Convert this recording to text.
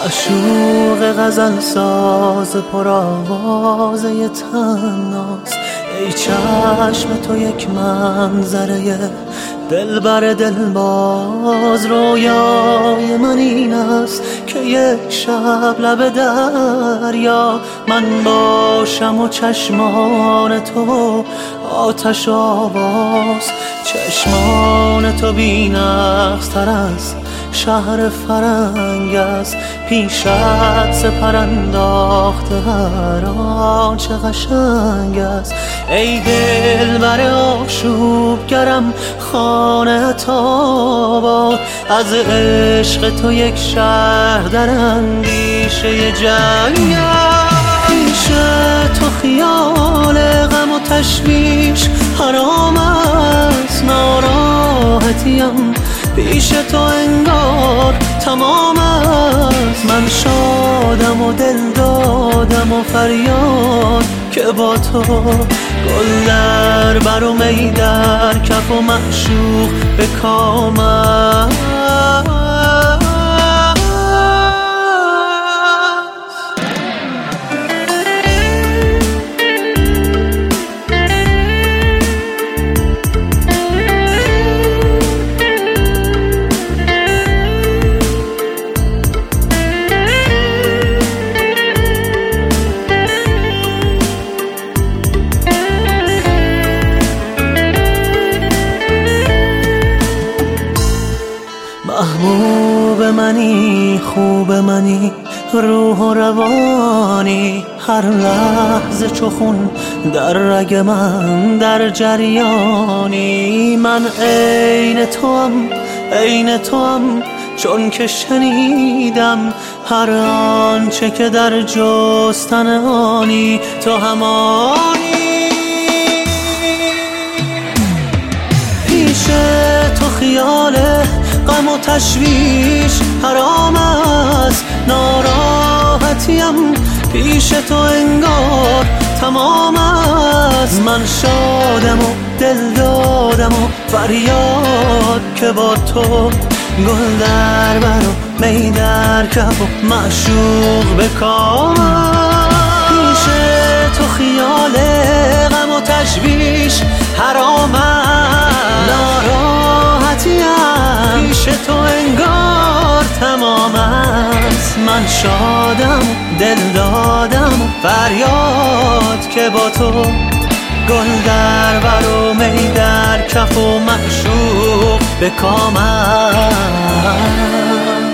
معشوق غزل ساز پرآوازه تناست. ای چشم تو یک منظره دلبر دلباز، رویای من این است که یک شب لب دریا من باشم و چشمان تو آتش آواز. چشمان تو بی‌نقص تر از شهر فرنگ است، پیشت سپر انداخته هر آنچه قشنگ است. ای دلبر آشوبگرم خانه آباد، از عشق تو یک شهر در اندیشه جنگ است. پیش تو خیال غم و تشویش حرام است، ناراحتیم پیش تو انگار تمام است. من شادم و دل دادم و فریاد که با تو گل در بر و می در کف و معشوق به کام است. محبوب منی، خوب منی، روح و روانی، هر لحظه چو خون در رگ من در جریانی. من عین توام چون که شنیدم هر آنچه که در جستن آنی تو همانی. پیش تو خیال غم و تشویش حرام است، ناراحتیم پیش تو انگار تمام است. من شادم و دل دادم و فریاد که با تو گل در بر و می در کف و معشوق به کام است. پیش تو خیال غم و تشویش حرام است، ناراحتیم پیش تو انگار تمام است. من شادم دل دادم فریاد که با تو گل در بر و می در کف و معشوق به کام است.